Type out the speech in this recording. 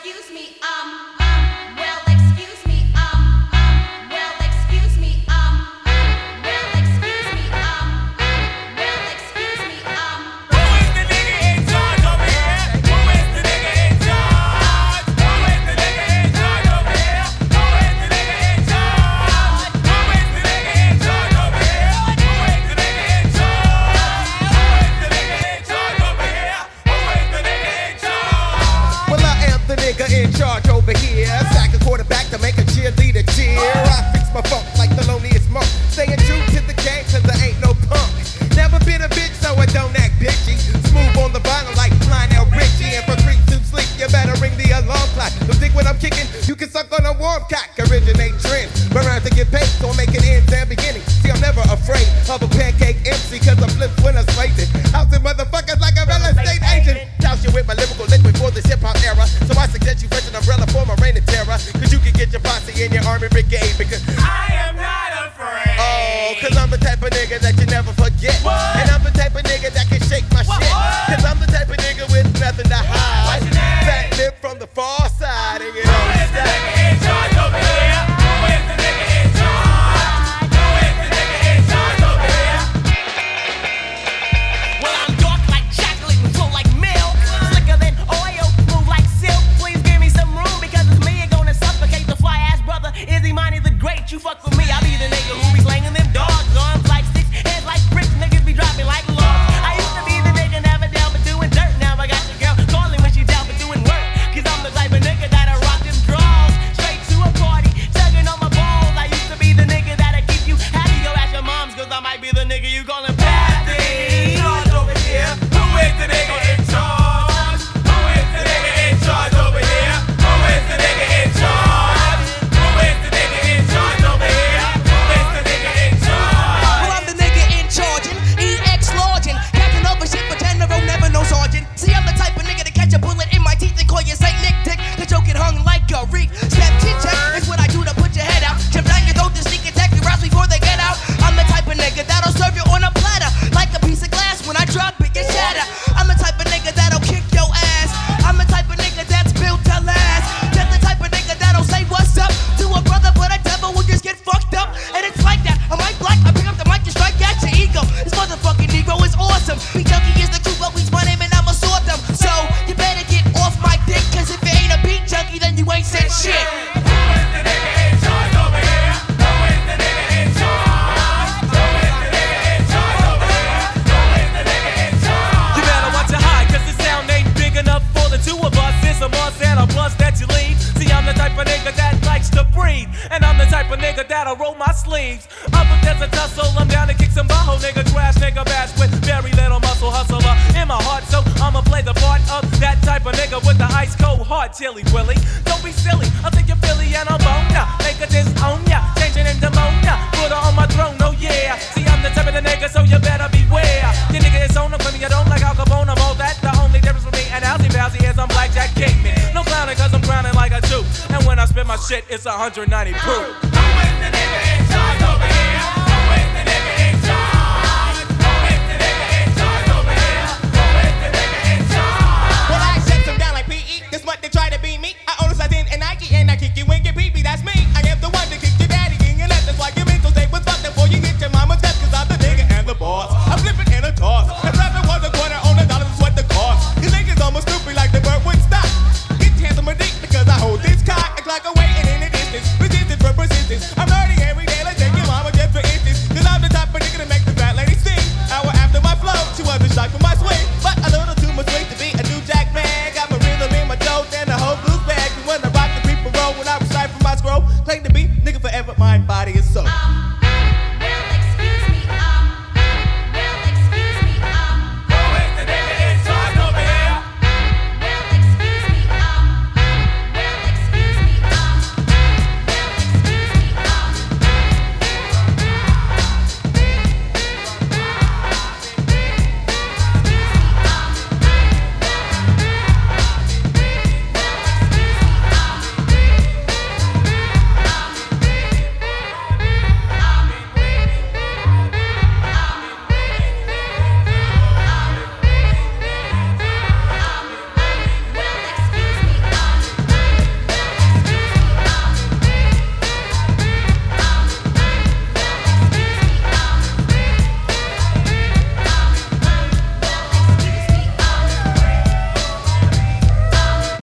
excuse me, well, excuse me, well, excuse me, well, excuse me, well, excuse me, Who is the nigga in charge over here? Who is the nigga in charge? Who is the nigga in charge over here? Who is the nigga in charge? Who is the nigga in charge over here? Who is the nigga in charge? Who is the nigga in charge over here? Who is the nigga in charge? Well, I am the nigga in charge over here. Sack a quarterback to make a cheerleader cheer. I fix my funk like the loneliest monk. Staying true to the game cause I ain't no punk. Never been a bitch so I don't act bitchy. Smooth on the vinyl like Lionel Richie. And for creeps to sleep you better ring the alarm clock. Don't think when I'm kicking you can suck on a warm cock. Originate trends, but rhymes to get paid. So I'm making ends and beginning. See I'm never afraid of a pancake MC cause I flip when I'm slicing. Housing motherfuckers like a real estate agent. Douse you with my lyrical liquid for this hip hop era. So I suggest you fetch an umbrella for my reign of terror. Cause you can get your posse in your army brigade. Because I am not afraid. oh, cause I'm the type of nigga that you never forget. What? And I'm the type of nigga that can shake my What? shit. Cause I'm the type of nigga with nothing to hide. What's your name? Fat lip from the far side. And you Who know is the nigga in charge over here? Who is the nigga in charge? Who is the nigga in charge over here? Well, I'm dark like chocolate and flow like milk. Slicker than oil, smooth like silk. Please give me some room because it's me. You're gonna suffocate the fly ass brother. Izzy Money the Great. You fuck with me, I'll be the nigga who be slanging them dogs. Arms like sticks, heads like bricks. Niggas be dropping like logs. I used to be the nigga never down for doing dirt. Now I got your girl calling when she down for doing work. Cause I'm the type of nigga that'll rock them draws. Straight to a party, tugging on my balls. I used to be the nigga that'll keep you happy. Go ask your moms, cause I might be the nigga you calling In Pappy. charge over here. Who is the nigga in charge? Who is the nigga in charge over here? Who is the nigga in charge? Who is the nigga in charge over here? Who is the nigga in charge? Well, I'm the nigga in charge, EX largin', captain of a ship, but general, never no sergeant. See, I'm the type of nigga to catch a bullet in my teeth and call you Saint Nick Dick. The joke get hung like a reek. Step chit chat is what I do to put your head out. Jump down your throat to sneak attack your routes before they get out. I'm the type of nigga that'll serve you on a platter like a piece of glass. When I drop it, you shatter. I'm the type of nigga that'll kick your ass. I'm the type of nigga that's built to last. Just the type of nigga that'll say what's up to a brother, but a devil will just get fucked up. And it's like that. I'm white black. I pick up the mic and strike at your ego. This motherfucking Negro is awesome. Be junkie is the crew, but we's my name and I'ma sort them. So you better get off my dick, cause if you ain't a beat junkie, then you ain't said shit. Who is the nigga in charge over here? Who is the nigga in charge? Who is the nigga in charge over here? Who is the nigga in charge? You better watch your high, cause the sound ain't big enough for the two of us. It's a must and a plus that you leave. See, I'm the type of nigga that likes to breathe. And I'm the type of nigga that'll roll my sleeves. Up if there's a tussle, I'm down to kick some bajo. Nigga trash, nigga bash with very little muscle hustler in my heart. So I'ma play the part of that type of nigga with the ice cold heart. Chilly Willy, don't be silly. I'll take your Philly and I'll bone ya. Make a disown ya, change it into Mona. Put her on my throne, oh yeah. See, I'm the type of the nigga, so you better beware. Your nigga is on, I'm claiming you don't like Al Capone. I'm all that. The only difference with me and Alzy Bowsy is I'm Blackjack Kingman. No clowning cause I'm crowning like a Jew. And when I spit my shit, it's 190 proof. Who is the nigga in charge over here?